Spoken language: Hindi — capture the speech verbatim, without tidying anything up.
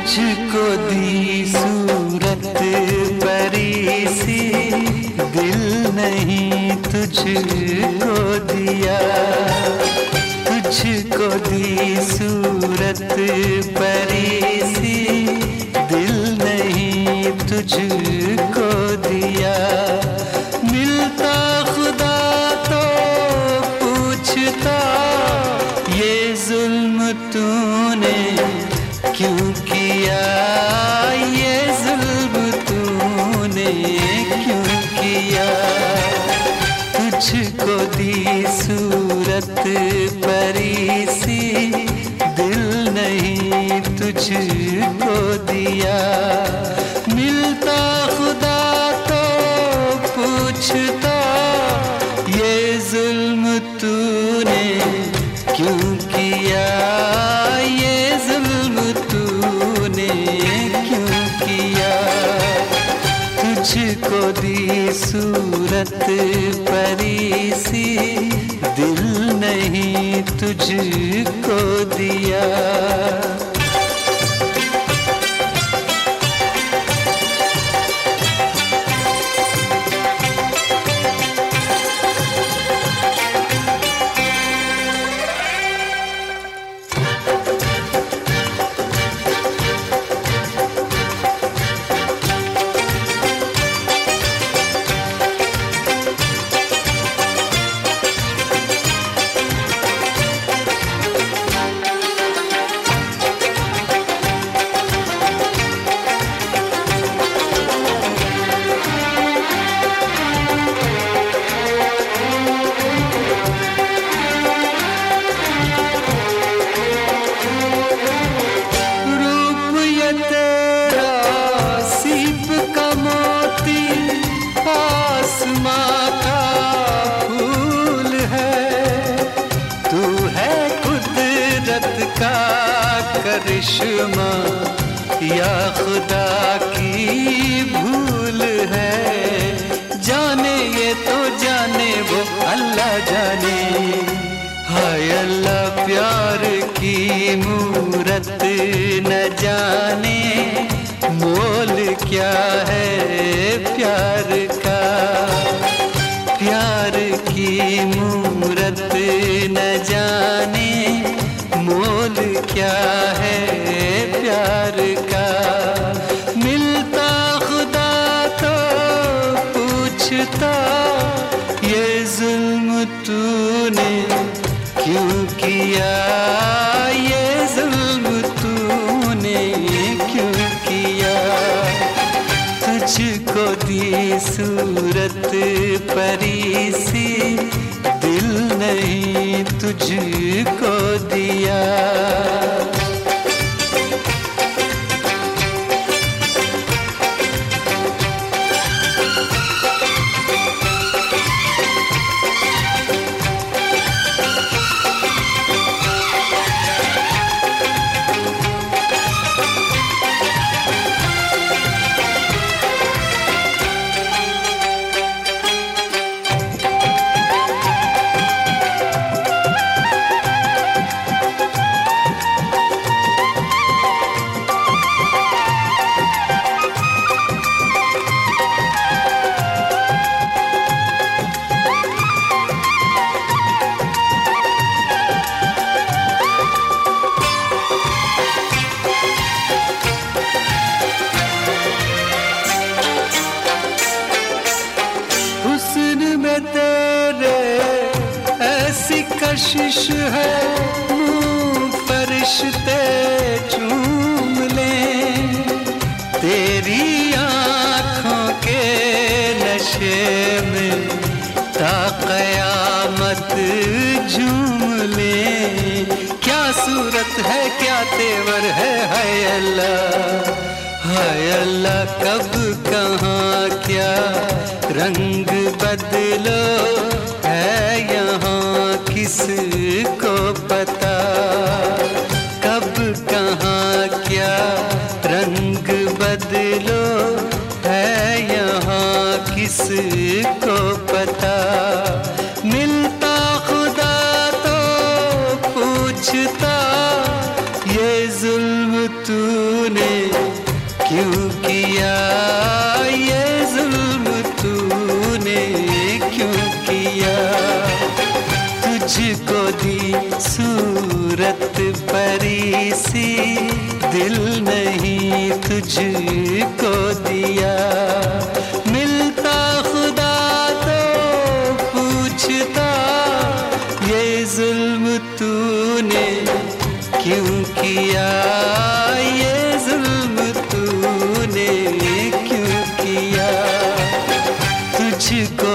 तुझको दी सूरत परी सी, दिल नहीं तुझको दिया। तुझको दी सूरत परी सी, दिल नहीं तुझको दिया। मिलता खुदा तो पूछता, ये जुल्म तूने क्यों किया, ये जुल्म तूने क्यों किया। तुझको दी सूरत परी सी, दिल नहीं तुझको दिया। मिलता खुदा तो पूछता, ये जुल्म तूने क्यों किया, ये जुल्म तूने क्यों किया। तुझको दी सूरत परी सी, दिल नहीं तुझको दिया। करिश्मा या खुदा की भूल है, जाने ये तो जाने वो अल्लाह जाने। हाय अल्लाह प्यार की मूरत न जाने, मोल क्या है प्यार का। प्यार की मूरत न जाने, मोल क्या है प्यार का। मिलता खुदा तो पूछता, ये जुल्म तूने क्यों किया, ये जुल्म तूने क्यों किया। तुझको दी सूरत परी सी, दिल नहीं तुझको दिया। कशिश है मुँह फरिश्ते चूम लें, तेरी आँखों के नशे में ता क़यामत झूम लें। क्या सूरत है क्या तेवर है, हाय अल्लाह हाय अल्लाह। कब कहाँ क्या रंग बदलो है यहाँ किसको पता। कब कहाँ क्या रंग बदलो है यहाँ किसको पता। मिलता खुदा तो पूछता, ये जुल्म तूने क्यों किया, ये जुल्म तूने क्यों किया। तुझको दी सूरत परी सी, दिल नहीं तुझको दिया। मिलता खुदा तो पूछता, ये जुल्म तूने क्यों किया, ये जुल्म तूने क्यों किया। तुझको